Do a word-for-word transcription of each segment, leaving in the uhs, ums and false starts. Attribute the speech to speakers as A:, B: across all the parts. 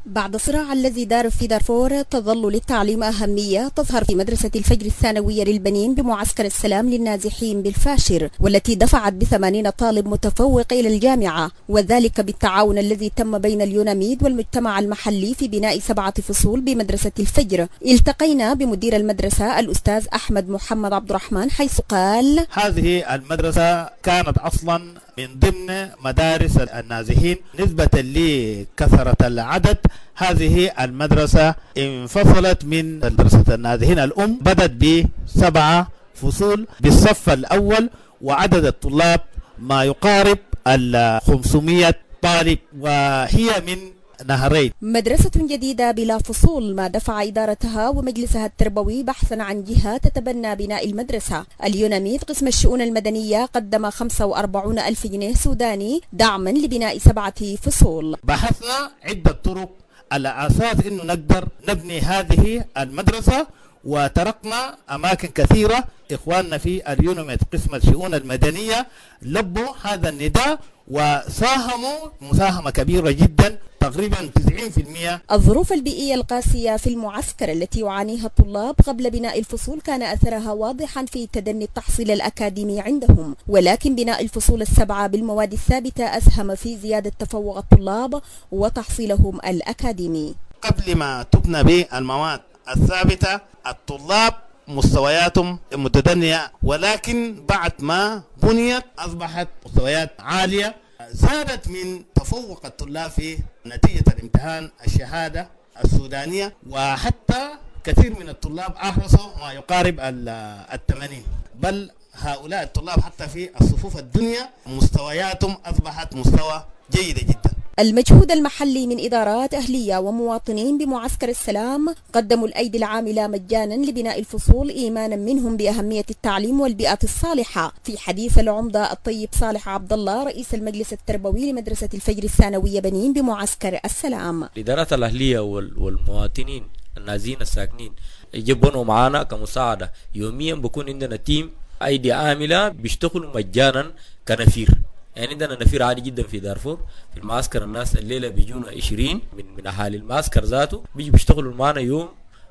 A: بعد الصراع الذي دار في دارفور تظل للتعليم أهمية تظهر في مدرسة الفجر الثانوية للبنين بمعسكر السلام للنازحين بالفاشر، والتي دفعت بثمانين طالب متفوق إلى الجامعة، وذلك بالتعاون الذي تم بين اليوناميد والمجتمع المحلي في بناء سبعة فصول بمدرسة الفجر. التقينا بمدير المدرسة الأستاذ أحمد محمد عبد الرحمن، حيث قال:
B: هذه المدرسة كانت أصلا من ضمن مدارس النازحين. نسبة لكثرة العدد، هذه المدرسة انفصلت من مدرسة النازحين الأم، بدأت بسبعة فصول بالصف الأول، وعدد الطلاب ما يقارب ال خمسمائة طالب، وهي من نهرين.
A: مدرسة جديدة بلا فصول، ما دفع إدارتها ومجلسها التربوي بحثا عن جهة تتبنى بناء المدرسة. اليوناميد قسم الشؤون المدنية قدم خمسة وأربعين ألف جنيه سوداني دعما لبناء سبعة فصول.
B: بحثنا عدة طرق على أساس أنه نقدر نبني هذه المدرسة، وتركنا أماكن كثيرة. إخواننا في اليوناميد قسم الشؤون المدنية لبوا هذا النداء وساهموا مساهمة كبيرة جدا، تقريبا تسعين بالمئة.
A: الظروف البيئية القاسية في المعسكر التي يعانيها الطلاب قبل بناء الفصول كان أثرها واضحا في تدني التحصيل الأكاديمي عندهم، ولكن بناء الفصول السبعة بالمواد الثابتة أسهم في زيادة تفوق الطلاب وتحصيلهم الأكاديمي.
B: قبل ما تبنى بالمواد الثابتة الطلاب مستوياتهم متدنية، ولكن بعد ما بنيت أصبحت مستويات عالية، زادت من تفوق الطلاب في نتيجة الامتحان الشهادة السودانية، وحتى كثير من الطلاب أحرزوا ما يقارب الثمانين، بل هؤلاء الطلاب حتى في الصفوف الدنيا مستوياتهم أصبحت مستوى جيدة جدا.
A: المجهود المحلي من إدارات أهلية ومواطنين بمعسكر السلام قدموا الأيدي العاملة مجانا لبناء الفصول، إيمانا منهم بأهمية التعليم والبيئة الصالحة. في حديث العمدة الطيب صالح عبد الله رئيس المجلس التربوي لمدرسة الفجر الثانوية بنين بمعسكر السلام:
C: الإدارات الأهلية والمواطنين النازحين الساكنين يجبونوا معنا كمساعدة. يوميا بكون عندنا تيم أيدي عاملة بيشتغلوا مجانا كنفير. يعني عندنا نفير عادي جدا في دارفور في المعسكر. الناس الليله بيجونا عشرين من من اهالي المعسكر ذاته، بيجوا بيشتغلوا معنا يوم،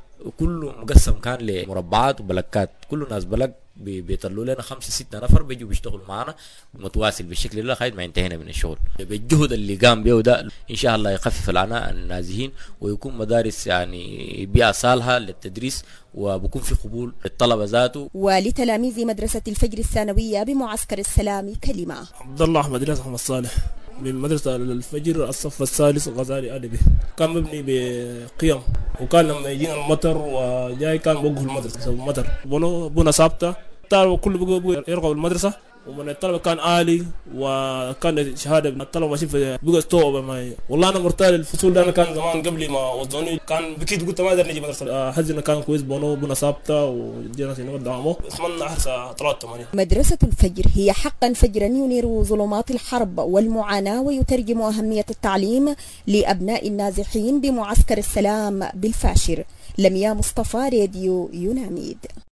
C: كله مقسم كان لمربعات وبلكات. كل ناس بلك بيطلعوا لنا خمسه سته نفر بيجوا بيشتغلوا معنا متواصل بالشكل ده لغايه ما انتهينا من الشغل. بالجهد اللي قام به ده ان شاء الله يخفف العناء عن النازحين، ويكون مدارس يعني بيئه صالحه للتدريس، وبكون في قبول للطلبه ذاته.
A: ولتلاميذ مدرسه الفجر الثانويه بمعسكر السلام كلمه:
D: عبد الله احمد الياس احمد صالح من مدرسة الفجر الصف الثالث غزالي أدبي. كان مبني بقيم، وكان لما يجينا المطر وجاي كان بوقف المدرسة بسبب المطر. بنو بنا ثابتة، كله بقوا يرغبوا المدرسة، ومن الطلبة كان عالي، وكان شهادة الطلبة ماشيين في بقى استوعب معي. والله أنا مرتاح الفصول ده. أنا كان زمان قبل ما وصلوني كان بكيد قلت ما أقدر نجي مدرسة. حزنا كان كويس، بنو بنا ثابتة وجينا سنة دعمه. أتمنى أحرز طلعت ثمانية.
A: مدرسة الفجر هي حقا فجرا ينير ظلمات الحرب والمعاناة، ويترجم أهمية التعليم لأبناء النازحين بمعسكر السلام بالفاشر. لميا مصطفى، راديو يوناميد.